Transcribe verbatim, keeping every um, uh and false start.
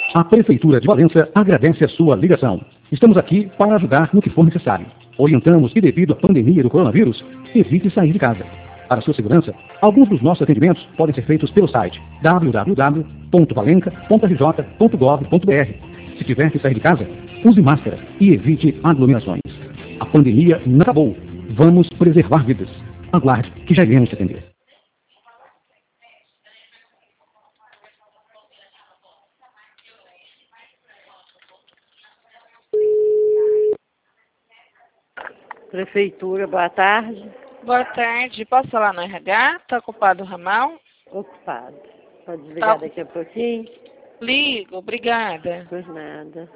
A Prefeitura de Valença agradece a sua ligação. Estamos aqui para ajudar no que for necessário. Orientamos que, devido à pandemia do coronavírus, evite sair de casa. Para sua segurança, alguns dos nossos atendimentos podem ser feitos pelo site w w w ponto valenca ponto r j ponto gov ponto b r. Se tiver que sair de casa, use máscara e evite aglomerações. A pandemia não acabou. Vamos preservar vidas. Aguarde que já iremos te atender. Prefeitura, boa tarde. Boa tarde. Posso falar no R H? Está ocupado o ramal? Ocupado. Pode desligar Tá. daqui a pouquinho? Ligo, obrigada. Por nada.